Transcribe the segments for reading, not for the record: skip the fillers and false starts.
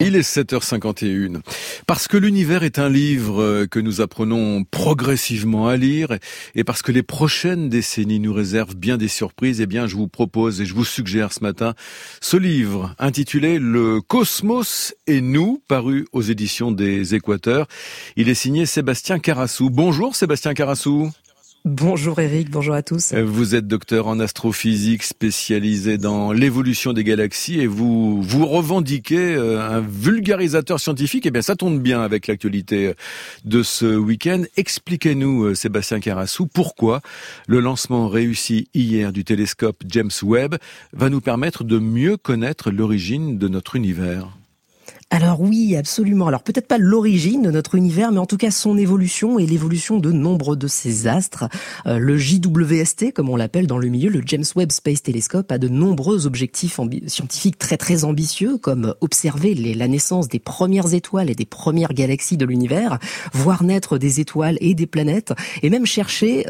Il est 7h51. Parce que l'univers est un livre que nous apprenons progressivement à lire et parce que les prochaines décennies nous réservent bien des surprises, eh bien, je vous propose et je vous suggère ce matin ce livre intitulé Le Cosmos et nous, paru aux éditions des Équateurs. Il est signé Sébastien Carassou. Bonjour Sébastien Carassou. Bonjour Eric, bonjour à tous. Vous êtes docteur en astrophysique spécialisé dans l'évolution des galaxies et vous revendiquez un vulgarisateur scientifique. Eh bien, ça tombe bien avec l'actualité de ce week-end. Expliquez-nous, Sébastien Carassou, pourquoi le lancement réussi hier du télescope James Webb va nous permettre de mieux connaître l'origine de notre univers. Alors oui, absolument. Alors peut-être pas l'origine de notre univers, mais en tout cas son évolution et l'évolution de nombre de ces astres. Le JWST, comme on l'appelle dans le milieu, le James Webb Space Telescope, a de nombreux objectifs scientifiques très très ambitieux, comme observer la naissance des premières étoiles et des premières galaxies de l'univers, voir naître des étoiles et des planètes, et même chercher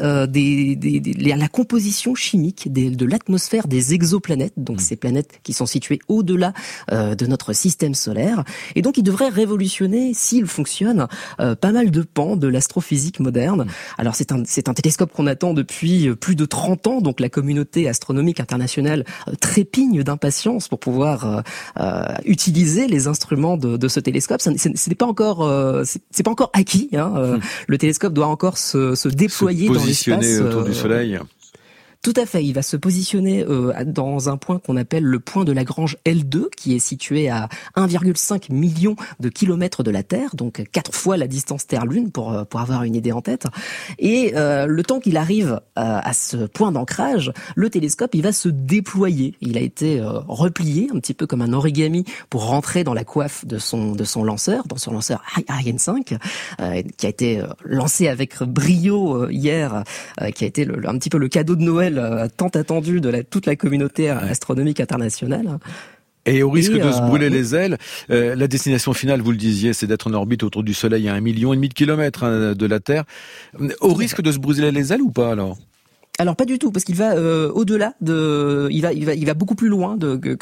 la composition chimique de l'atmosphère des exoplanètes, donc ces planètes qui sont situées au-delà de notre système solaire. Et donc, il devrait révolutionner, s'il fonctionne, pas mal de pans de l'astrophysique moderne. Alors, c'est un télescope qu'on attend depuis plus de 30 ans, donc la communauté astronomique internationale trépigne d'impatience pour pouvoir utiliser les instruments de ce télescope. C'est pas encore acquis. Le télescope doit encore se déployer dans l'espace. Se positionner autour du Soleil. Tout à fait, il va se positionner dans un point qu'on appelle le point de Lagrange L2, qui est situé à 1,5 million de kilomètres de la Terre, donc 4 fois la distance Terre-Lune, pour avoir une idée en tête. Et le temps qu'il arrive à ce point d'ancrage, le télescope il va se déployer. Il a été replié, un petit peu comme un origami, pour rentrer dans la coiffe de son lanceur, dans son lanceur Ariane 5, qui a été lancé avec brio hier, qui a été un petit peu le cadeau de Noël tant attendu de toute la communauté astronomique internationale. Et au risque de se brûler les ailes, la destination finale, vous le disiez, c'est d'être en orbite autour du Soleil à 1,5 million de kilomètres de la Terre. Au risque de se brûler les ailes ou pas alors ? Alors pas du tout, parce qu'il va au-delà il va beaucoup plus loin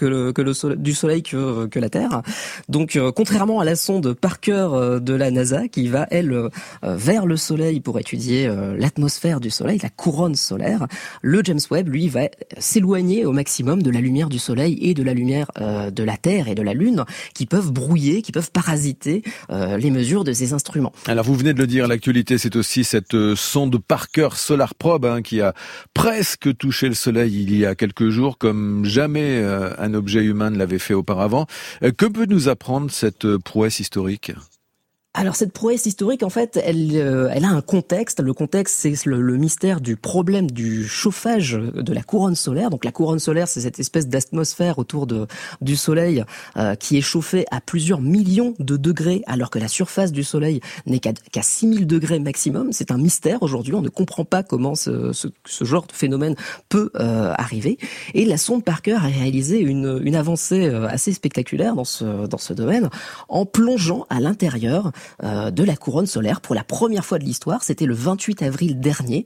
du Soleil que la Terre. Donc contrairement à la sonde Parker de la NASA qui va elle vers le Soleil pour étudier l'atmosphère du Soleil, la couronne solaire, le James Webb lui va s'éloigner au maximum de la lumière du Soleil et de la lumière de la Terre et de la Lune qui peuvent brouiller, qui peuvent parasiter les mesures de ces instruments. Alors vous venez de le dire, l'actualité c'est aussi cette sonde Parker Solar Probe qui a presque touché le Soleil il y a quelques jours, comme jamais un objet humain ne l'avait fait auparavant. Que peut nous apprendre cette prouesse historique ? Alors cette prouesse historique, en fait, elle a un contexte. Le contexte, c'est le mystère du problème du chauffage de la couronne solaire. Donc la couronne solaire, c'est cette espèce d'atmosphère autour du Soleil qui est chauffée à plusieurs millions de degrés, alors que la surface du Soleil n'est qu'à 6000 degrés maximum. C'est un mystère aujourd'hui. On ne comprend pas comment ce genre de phénomène peut arriver. Et la sonde Parker a réalisé une avancée assez spectaculaire dans ce domaine en plongeant à l'intérieur de la couronne solaire pour la première fois de l'histoire. C'était le 28 avril dernier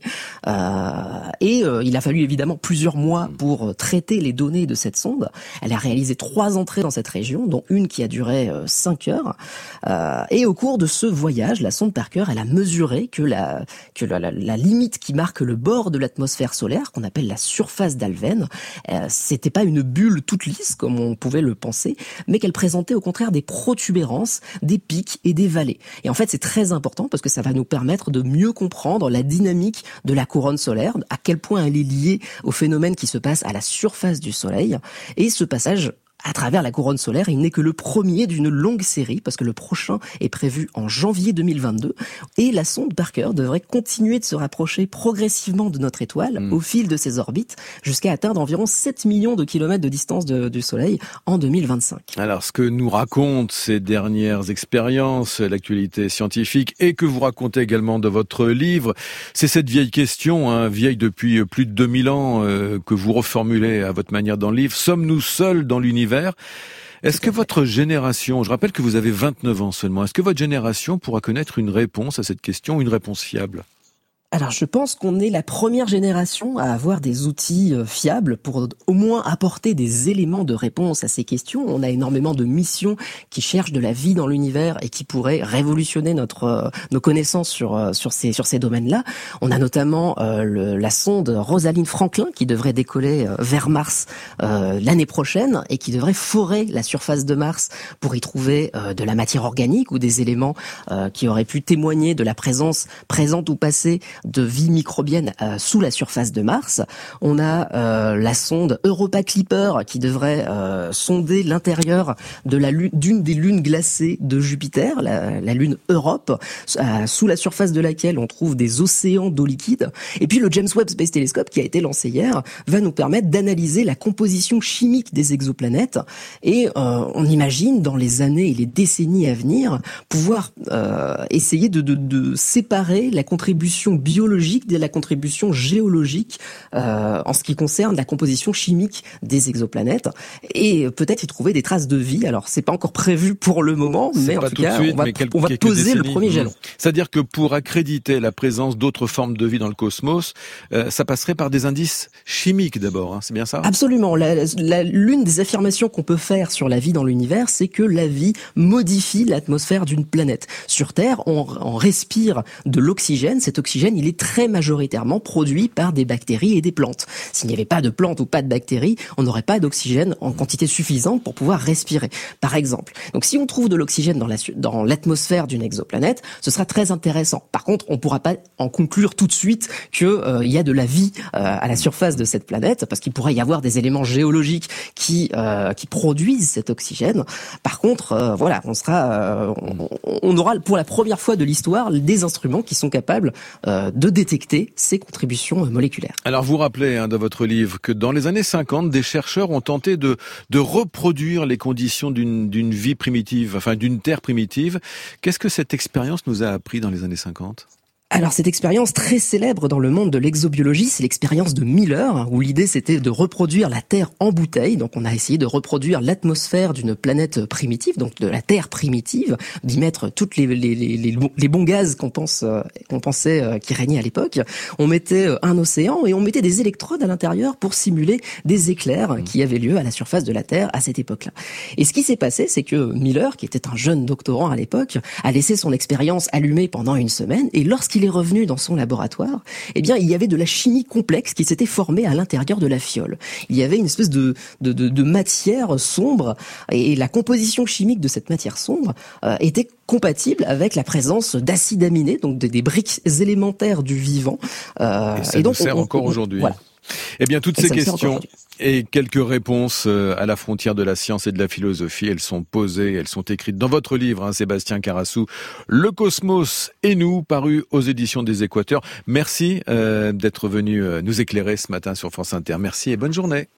il a fallu évidemment plusieurs mois pour traiter les données de cette sonde. Elle a réalisé 3 entrées dans cette région, dont une qui a duré 5 heures. Et au cours de ce voyage, la sonde Parker, elle a mesuré que la limite qui marque le bord de l'atmosphère solaire, qu'on appelle la surface d'Alven, c'était pas une bulle toute lisse comme on pouvait le penser, mais qu'elle présentait au contraire des protubérances, des pics et des vallées. Et en fait, c'est très important parce que ça va nous permettre de mieux comprendre la dynamique de la couronne solaire, à quel point elle est liée au phénomène qui se passe à la surface du Soleil. Et ce passage à travers la couronne solaire, il n'est que le premier d'une longue série, parce que le prochain est prévu en janvier 2022, et la sonde Parker devrait continuer de se rapprocher progressivement de notre étoile au fil de ses orbites, jusqu'à atteindre environ 7 millions de kilomètres de distance du Soleil en 2025. Alors, ce que nous racontent ces dernières expériences, l'actualité scientifique, et que vous racontez également dans votre livre, c'est cette vieille question, vieille depuis plus de 2000 ans, que vous reformulez à votre manière dans le livre. Sommes-nous seuls dans l'univers ? Est-ce que votre génération, je rappelle que vous avez 29 ans seulement, est-ce que votre génération pourra connaître une réponse à cette question, une réponse fiable ? Alors, je pense qu'on est la première génération à avoir des outils fiables pour au moins apporter des éléments de réponse à ces questions. On a énormément de missions qui cherchent de la vie dans l'univers et qui pourraient révolutionner nos connaissances sur ces domaines-là. On a notamment la sonde Rosalind Franklin qui devrait décoller vers Mars l'année prochaine et qui devrait forer la surface de Mars pour y trouver de la matière organique ou des éléments qui auraient pu témoigner de la présence présente ou passée de vie microbienne sous la surface de Mars. On a la sonde Europa Clipper qui devrait sonder l'intérieur de d'une des lunes glacées de Jupiter, la lune Europe, sous la surface de laquelle on trouve des océans d'eau liquide. Et puis le James Webb Space Telescope qui a été lancé hier va nous permettre d'analyser la composition chimique des exoplanètes et on imagine dans les années et les décennies à venir pouvoir essayer de séparer la contribution biologique de la contribution géologique en ce qui concerne la composition chimique des exoplanètes et peut-être y trouver des traces de vie. Alors c'est pas encore prévu pour le moment, mais en tout cas on va poser le premier jalon. C'est-à-dire que pour accréditer la présence d'autres formes de vie dans le cosmos, ça passerait par des indices chimiques d'abord, hein, c'est bien ça ? Absolument. L'une des affirmations qu'on peut faire sur la vie dans l'univers, c'est que la vie modifie l'atmosphère d'une planète. Sur Terre, on respire de l'oxygène. Cet oxygène, il est très majoritairement produit par des bactéries et des plantes. S'il n'y avait pas de plantes ou pas de bactéries, on n'aurait pas d'oxygène en quantité suffisante pour pouvoir respirer, par exemple. Donc si on trouve de l'oxygène dans l'atmosphère d'une exoplanète, ce sera très intéressant. Par contre, on ne pourra pas en conclure tout de suite que y a de la vie à la surface de cette planète, parce qu'il pourrait y avoir des éléments géologiques qui produisent cet oxygène. Par contre, voilà, on aura pour la première fois de l'histoire des instruments qui sont capables de détecter ces contributions moléculaires. Alors vous rappelez dans votre livre que dans les années 50, des chercheurs ont tenté de reproduire les conditions d'une vie primitive, enfin d'une Terre primitive. Qu'est-ce que cette expérience nous a appris dans les années 50 ? Alors cette expérience très célèbre dans le monde de l'exobiologie, c'est l'expérience de Miller, où l'idée c'était de reproduire la Terre en bouteille. Donc on a essayé de reproduire l'atmosphère d'une planète primitive, donc de la Terre primitive, d'y mettre toutes les bons gaz qu'on pensait qui régnaient à l'époque. On mettait un océan et on mettait des électrodes à l'intérieur pour simuler des éclairs qui avaient lieu à la surface de la Terre à cette époque-là. Et ce qui s'est passé, c'est que Miller, qui était un jeune doctorant à l'époque, a laissé son expérience allumée pendant une semaine et lorsqu'il est revenu dans son laboratoire, eh bien, il y avait de la chimie complexe qui s'était formée à l'intérieur de la fiole. Il y avait une espèce de matière sombre et la composition chimique de cette matière sombre était compatible avec la présence d'acides aminés, donc des briques élémentaires du vivant. Et ça nous sert encore aujourd'hui. Voilà. Eh bien, toutes ces questions et quelques réponses à la frontière de la science et de la philosophie, elles sont posées, elles sont écrites dans votre livre, Sébastien Carassou, Le Cosmos et nous, paru aux éditions des Équateurs. Merci d'être venu nous éclairer ce matin sur France Inter. Merci et bonne journée.